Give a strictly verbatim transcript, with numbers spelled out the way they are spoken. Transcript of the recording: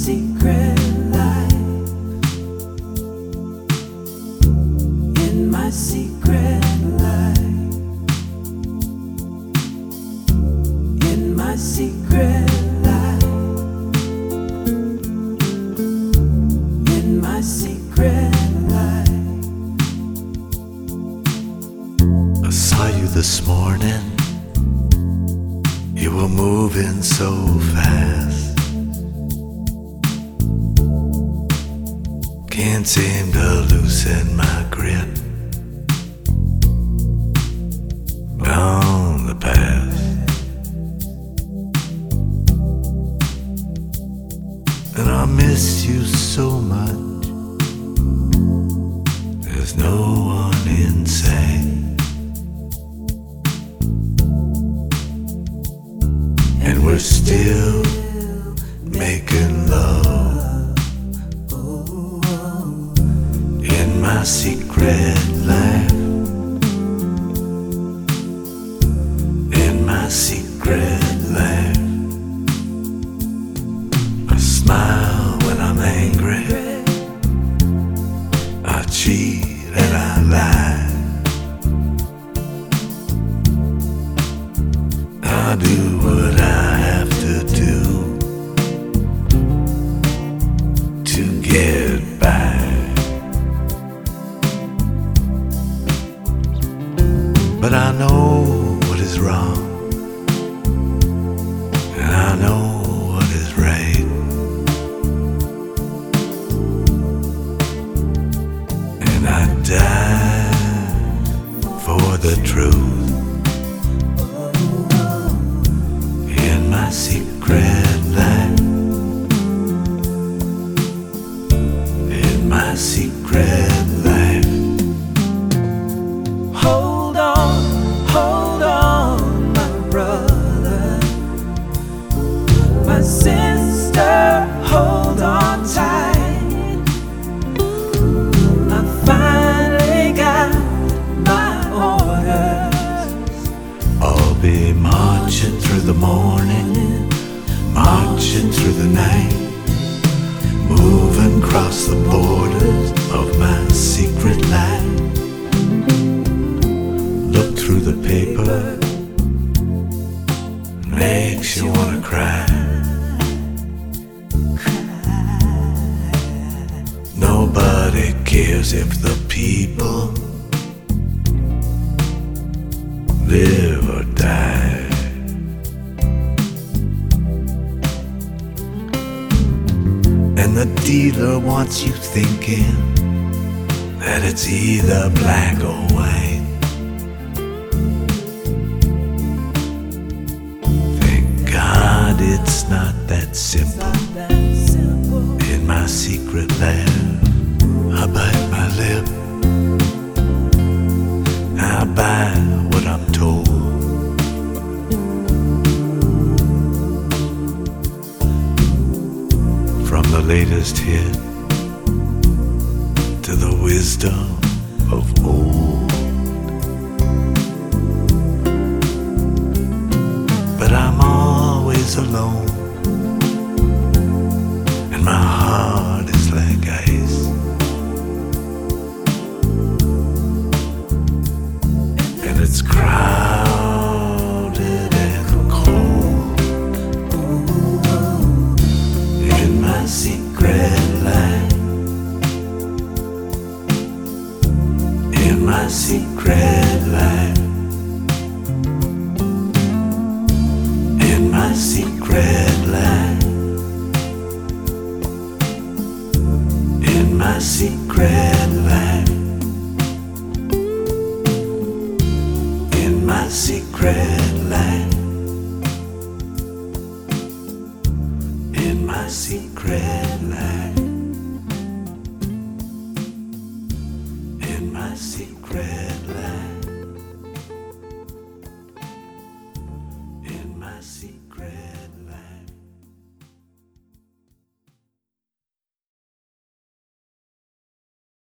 secret life, in my secret life, in my secret life, in my secret life. I saw you this morning. You were moving so fast. Can't seem to loosen my grip on the past. And I miss you so much. There's no one in sight. And we're still making love in my secret life, in my secret life. I smile when I'm angry, I cheat and I lie, I do what I have to do to get by. But I know what is wrong, and I know what is right, and I die for the truth. In my secret life, in my secret life. Hold on, hold on, my brother, my sister, hold on tight. I finally got my orders. I'll be marching through the morning, marching through the night, moving across the borders of my secret life. Look through the paper, makes you wanna cry. Nobody cares if the people live or die. And the dealer wants you thinking that it's either black or white. Thank God it's not that simple. In my secret lab, I bite my lip, I buy what I'm told. From the latest hit to the wisdom of old. But I'm always alone, and my heart is like ice. And it's crowded and cold in my secret life, in my secret life, in my secret life, in my secret life, in my secret life, in my secret life, in my secret life.